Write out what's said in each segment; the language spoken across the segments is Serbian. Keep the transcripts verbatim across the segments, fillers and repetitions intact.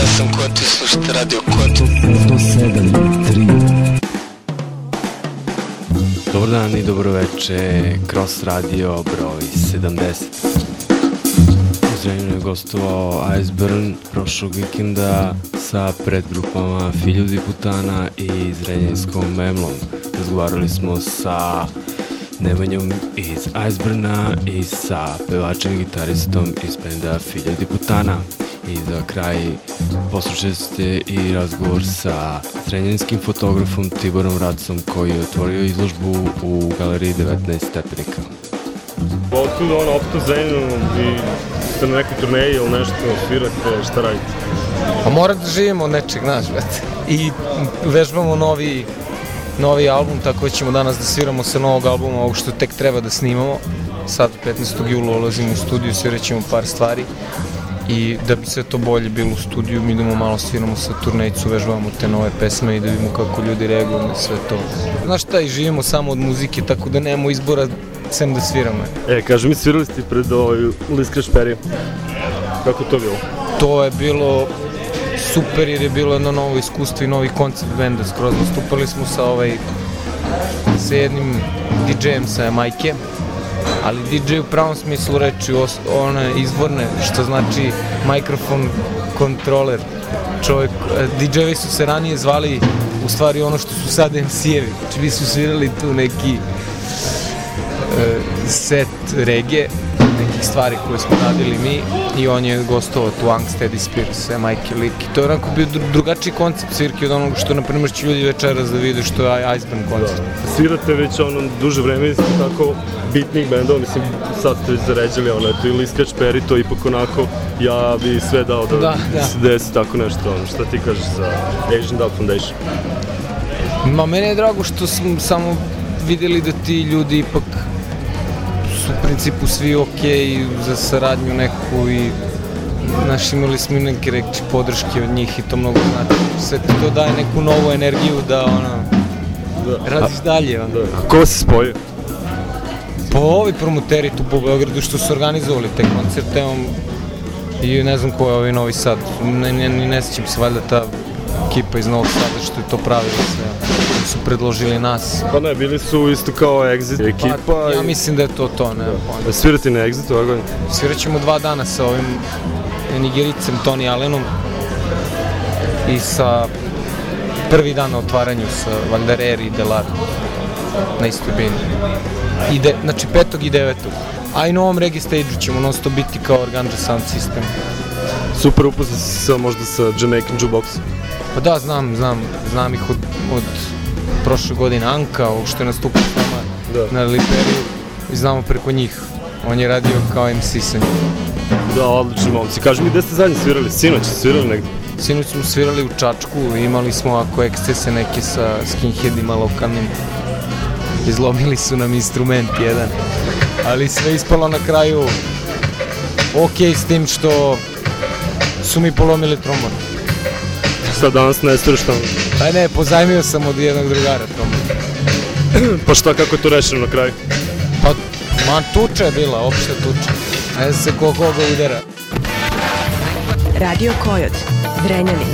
Ja sam Koti, slušajte Radio Koti. sto sedam tri. Dobar dan i dobro veče, Cross Radio broj sedamdeset. U Zrenjaninu je gostovao Iceburn prošlog vikenda sa predgrupama Filjud i Putana i Zrenjanskom Memlom. Razgovarali smo sa Nemanjom iz Iceburna i sa pevačem i gitaristom iz benda Filjud i Putana. I za kraj poslušajte i razgovor sa zrenjanskim fotografom Tiborom Racom koji je otvorio izložbu u galeriji devetnaest stepenika. Otkud ono opet u Zrenjaninu i ste na nekoj turneji ili nešto, svirate, šta radite? Pa mora da živimo od nečeg, znaš, brate. I vežbamo novi, novi album, tako da ćemo danas da sviramo sa novog albuma, ovog što tek treba da snimamo. Sad petnaestog jula ulazimo u studiju, svirat ćemo par stvari. I da bi sve to bolje bilo u studiju, mi idemo malo sviramo sa turnejicu, vežbamo te nove pesme i da vidimo kako ljudi reaguju na sve to. Znaš šta, i živimo samo od muzike, tako da nemamo izbora sem da sviramo. E, kažu mi, svirali ste pred ovaj Liskra Šperi. Kako to bilo? To je bilo super jer je bilo jedno novo iskustvo i novi koncept benda skroz. Nastupali smo sa ovaj, sa jednim didžejem sa Majke, ali didžej u pravom smislu reči, one izvorne, što znači mikrofon kontroler. Čovjek, didžeji su se ranije zvali u stvari ono što su sad em si-evi, znači vi su svirali tu neki uh, set reggae, nekih stvari koje smo radili mi i on je gostovao tu Angsteady Spears, Majke Lik i to je onako bio drugačiji koncept svirke od onog što na primjer će ljudi večeras da vide što je Iceburn koncept. Da. Svirate već ono duže vreme, isto tako bitnih bendova, mislim sad ste već zaređali ono, eto i Liskra Šperi, to ipak onako ja bi sve dao da, da, da. se desi tako nešto, ono, šta ti kažeš za Asian Dub Foundation? Ma mene je drago što smo samo vidjeli da ti ljudi ipak su u principu svi okej za saradnju neku i znaš, imali smo neke reći podrške od njih i to mnogo znači. Sve to daje neku novu energiju da ono, da. radiš dalje. Ono. Da. A ko se spojio? Pa ovi promoteri tu po Beogradu što su organizovali te koncerte on, i ne znam ko je ovaj Novi Sad, ne, ne, ne sjećam se valjda ta ekipa iz Novog Sada što je to pravilo sve. Su predložili nas. Pa ne, bili su isto kao Exit ekipa. Pa, ja mislim da je to to, ne. Da svirati na Exitu ove godine? Svirat ćemo dva dana sa ovim Nigericem Tony Allenom i sa prvi dan na otvaranju sa Vandarer i Delar na istoj bini. I de, znači petog i devetog. A i na ovom reggae stage-u ćemo non stop biti kao Organdja Sound System. Super, upoznao si se možda sa Jamaican Jukebox? Pa da, znam, znam, znam ih od, od prošle godine Anka, ovog što je nastupio s nama da. na Liperiju i znamo preko njih. On je radio kao em si sa njim. Da, odlični momci. Kaži mi, gde ste zadnje svirali? Sinoć ste svirali negdje? Sinoć smo svirali u Čačku, imali smo ako ekscese neke sa skinheadima lokalnim. Izlomili su nam instrument jedan, ali sve ispalo na kraju okej s tim što su mi polomili trombon. Sad danas ne sviraš tamo? Pa ne, pozajmio sam od jednog drugara trombon. Pa šta, kako je to rešeno na kraju? Pa, man, tuča je bila, opšta tuča. Ne znam se ko koga udara. Radio Kojot, Zrenjanin.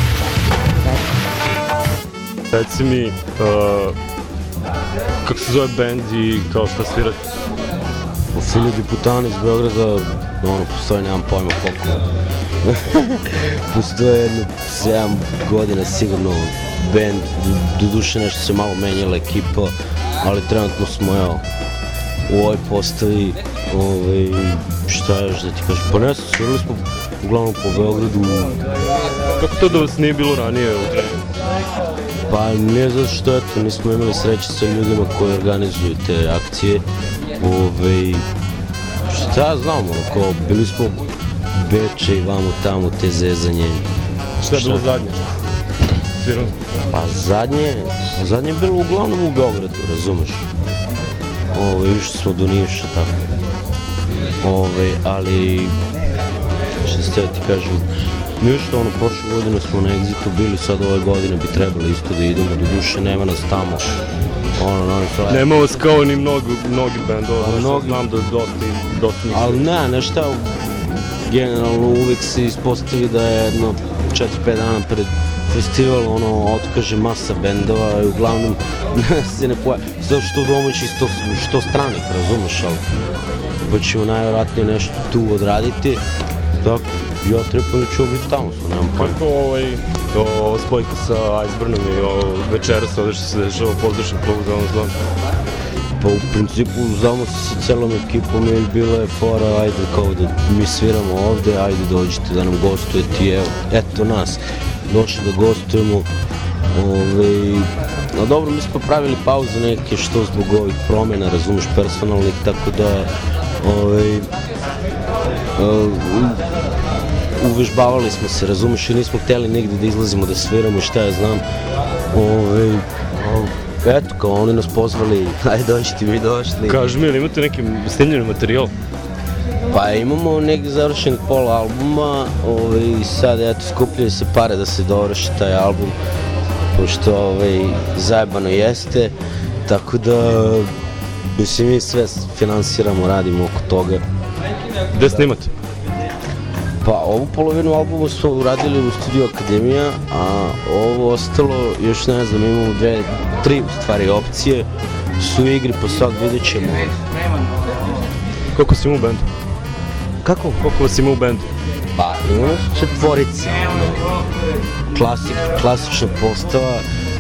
Reci mi, uh, kako se zove band i kao šta svirate? U Filjud i Putana iz Beograda, ono, postoje, nemam pojma koliko. Postoje jedno sedam godina sigurno band, do duše nešto se malo menjala ekipa, ali trenutno smo, evo, u ovoj postavi, ovaj, šta još da ti kažem, pa ne znam, svirali smo uglavnom po Beogradu. Kako to da vas nije bilo ranije u Zrenjaninu? Pa nije zato što, eto, nismo imali sreće sa ljudima koji organizuju te akcije, ovaj, šta znam, ono, kao, bili smo Beče i vamo tamo te zezanje. Šta je bilo zadnje? Svirano? Pa zadnje, zadnje je bilo uglavnom u Beogradu, razumeš? Ove, išli smo do Niša, tako. Ove, ali, što ste ti kažu, ništa, ono, prošle godine smo na Exitu bili, sad ove godine bi trebali isto da idemo, do duše nema nas tamo. Ono, novi flash. Nema vas kao ni mnogo, mnogi bendova, pa, mnogi... znam da dosta, dosta njih. Ali ne, nešto, generalno uvijek se ispostavi da je jedno četiri pet dana pred festival, ono, otkaže masa bendova i uglavnom se ne pojavi, zato što domaći, što, što stranih, razumeš, ali pa ćemo najvjerojatnije nešto tu odraditi, tako, ja trebam da ću biti tamo, so nemam pojma. Kako ovaj, o, spojka sa Iceburnom i o, večeras ovdje što se dešava u pozdrašnom klubu za ovom zlom? Pa u principu znamo se sa celom ekipom i bila je fora, ajde kao da mi sviramo ovde, ajde dođite da nam gostujete i evo, eto nas, došli da gostujemo. Ove, no dobro, mi smo pravili pauze neke što zbog ovih promjena, razumeš, personalnih, tako da ove, uh, uvežbavali smo se, razumeš, i nismo htjeli nigde da izlazimo da sviramo, šta ja znam. Ove, Eto, kao oni nas pozvali, ajde dođite vi došli. Kaži mi, ili imate neki snimljeni materijal? Pa imamo neki završen pola albuma, ovaj, i sad eto skupljaju se pare da se dovrši taj album, pošto ovaj, zajebano jeste, tako da mislim mi sve finansiramo, radimo oko toga. Gde snimate? Pa ovu polovinu albuma smo uradili u Studio Akademija, a ovo ostalo, još ne znam, imamo dve, tri u stvari opcije, su u igri, pa sad vidjet ćemo. Koliko si ima u bendu? Kako? Koliko vas ima u bendu? Pa ima nas četvorica, Klasik, klasična postava,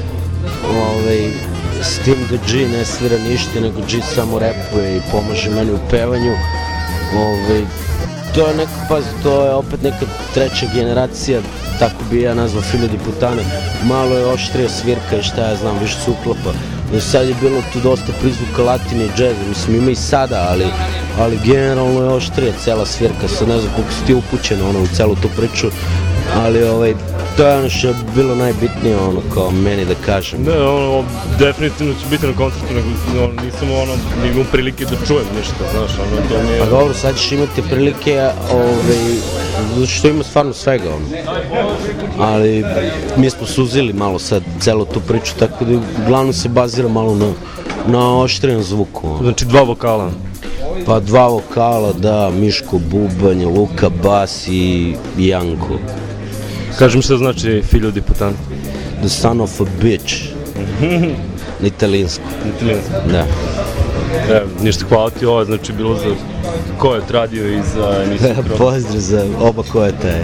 ovaj, s tim da G ne svira ništa, nego G samo repuje i pomaže meni u pevanju. Ovaj, to je neka, pazi, to je opet neka treća generacija, tako bi ja nazvao Hiljadi putane. Malo je oštrija svirka i šta ja znam, više se uklapa. Sad je bilo tu dosta prizvuka latine i džeza, mislim ima i sada, ali, ali generalno je oštrija cela svirka, sad ne znam koliko si ti upućen ono, u celu tu priču, ali ovaj, to je ono što je bilo najbitnije, ono, kao meni da kažem. Ne, ono, definitivno ću biti na koncertu, nego ono, nisam ono, imam prilike da čujem ništa, znaš, ono, to mi je... A dobro, sad ćeš imati prilike, ovaj, zato što ima stvarno svega, ono. Ali mi smo suzili malo sad celu tu priču, tako da uglavnom se bazira malo na, na oštrijem zvuku. Ono. Znači dva vokala? Pa dva vokala, da, Miško Bubanj, Luka Bas i Janko. Kaži mi šta znači Figlio di puttana? The son of a bitch. Na italijansku. Na italijansku? Da. E, ništa, hvala ti, ovo je znači bilo za Koet radio i za emisiju Cross. Pozdrav za oba Koeta je.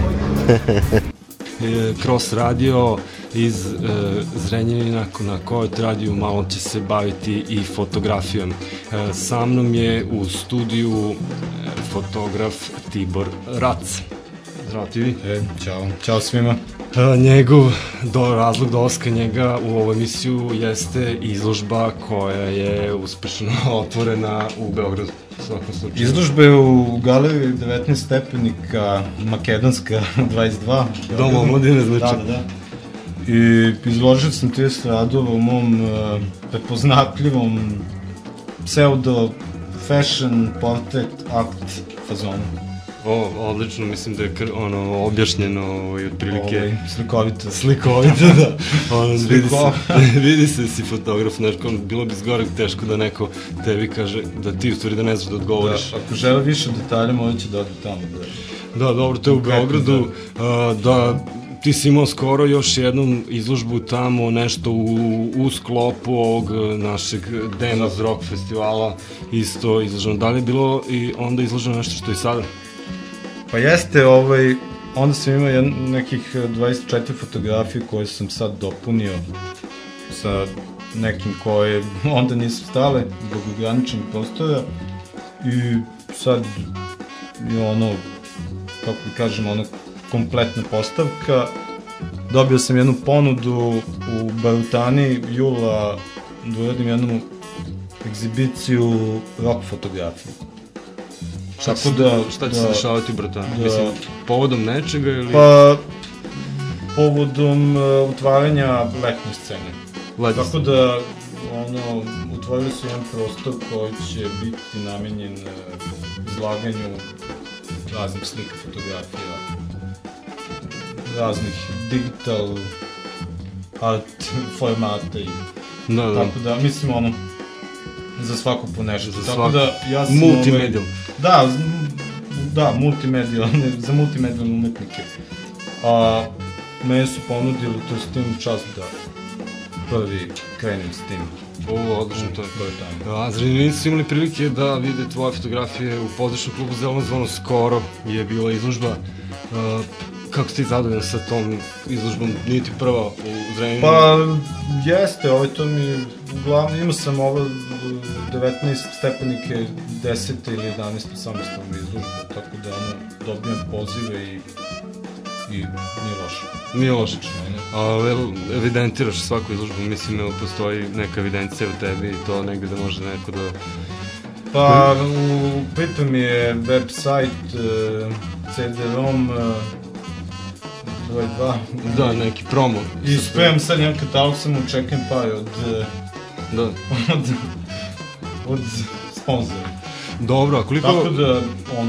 Cross radio iz e, Zrenjanina na Koet radiju malo će se baviti i fotografijom. E, sa mnom je u studiju e, fotograf Tibor Rac. Zdravo ti vi. E, ćao, ćao svima. E, njegov do, razlog dolaska njega u ovu emisiju jeste izložba koja je uspešno otvorena u Beogradu. Izložba je u galeriji devetnaest stepenika, Makedonska dvadeset dva. Dom omladine, znači. Da, da, da. I izložio sam trideset radova u mom uh, prepoznatljivom pseudo fashion portrait akt fazonu. O, odlično, mislim da je kr, ono, objašnjeno ovaj, otprilike... Ovaj, slikovito. Slikovito, da. Ono, vidi, se, vidi se da si fotograf, znaš, bilo bi zgore teško da neko tebi kaže da ti u stvari da ne znaš da odgovoriš. Da, ako žele više detalja, morat će da ode tamo. Da, da dobro, to je u Beogradu, da. da ti si imao skoro još jednom izložbu tamo, nešto u, u sklopu ovog našeg Demos Rock festivala, isto izloženo. Da li je bilo i onda izloženo nešto što je sada? Pa jeste, ovaj, onda sam imao jedan, nekih dvadeset četiri fotografije koje sam sad dopunio sa nekim koje onda nisu stale zbog ograničenih prostora i sad je ono, kako kažem, ono kompletna postavka. Dobio sam jednu ponudu u Barutani jula da uradim jednu egzibiciju rock fotografije. Šta će, da, šta će da, se dešavati u Barutani? Da, mislim, povodom nečega ili... Pa, povodom uh, otvaranja letnje scene. Letnje. Tako da, ono, otvorili su jedan prostor koji će biti namenjen uh, izlaganju raznih slika, fotografija, raznih digital art formata i da, da. Tako da, mislim, ono, za svako po nešto. Za tako svako. Da, ja sam... Multimedial. Da, da, multimedijalne, za multimedijalne umetnike. A, meni su ponudili, to je s tim čast da prvi krenem s tim. Ovo, odlično, to je. To je tamo. A Zrenjaninci su imali prilike da vide tvoje fotografije u pozdrašnom klubu Zeleno zvono, skoro je bila izložba. Uh, kako si ti zadovoljan sa tom izložbom? Nije ti prva u Zrenjaninu? Pa, jeste, ovaj to mi, uglavnom, imao sam ovo devetnaest stepenike, desete ili jedanaeste samostalne izložbe, tako da ono, dobijam pozive i, i nije loše. Nije loše. A evidentiraš svaku izložbu, mislim, evo, postoji neka evidencija u tebi i to negde da može neko da... Pa, u pripremi je website C D ROM broj dva. Da, neki promo. I spremam sad jedan katalog, sam očekujem pare od... Da. od... od sponzora. Dobro, a koliko... Tako da, ono,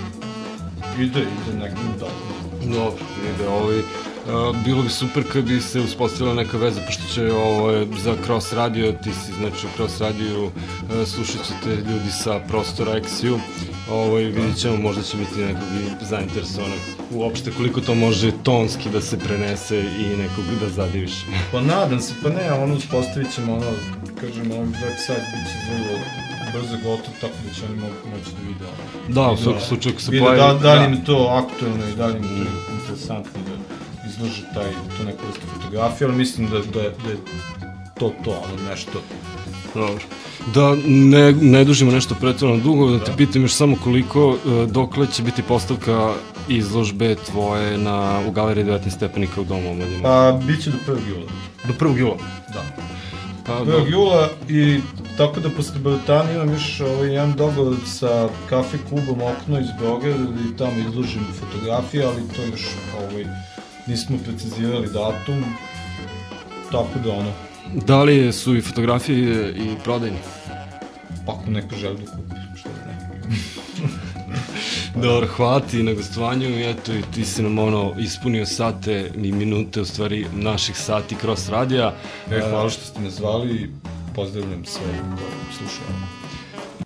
ide, ide nekim dalje. Dobro, ide ovaj... Uh, bilo bi super kad bi se uspostavila neka veza, pošto će ovo za Cross Radio, ti si znači u Cross Radio, uh, slušat ćete ljudi sa prostora X U, ovaj, vidit ćemo, možda će biti nekog i zainteresovanog uopšte koliko to može tonski da se prenese i nekog da zadiviš. Pa nadam se, pa ne, ono uspostavit ćemo, ono, kažem, ovaj website bit će vrlo brzo gotov, tako da će oni mo- moći da vide. Da, u svakom slučaju ako se vide pojavi... da, da li im je to aktuelno i da li im je to interesantno da izloži taj, to neku vrstu fotografije, ali mislim da, da, da je to to, ono nešto. Dobro. Da ne, ne dužimo nešto pretvoreno dugo, da te pitam još samo koliko, dokle će biti postavka izložbe tvoje na, u galeriji devetnaest stepenika u Domu omladine? Pa, bit će do prvog jula. Do prvog jula? Da. Pa, prvog jula i tako da posle Baltana imam još ovaj, jedan dogovor sa kafe klubom Okno iz Beograda i tamo izložim fotografije, ali to još ovaj, nismo precizirali datum, tako da ono... Da li su i fotografije i prodajne? Ako neko želi da kupi, što da ne. Dobro, hvala ti na gostovanju i eto i ti si nam ono ispunio sate i minute u stvari naših sati Cross Radija. E, hvala što ste me zvali i pozdravljam sve koji slušaju.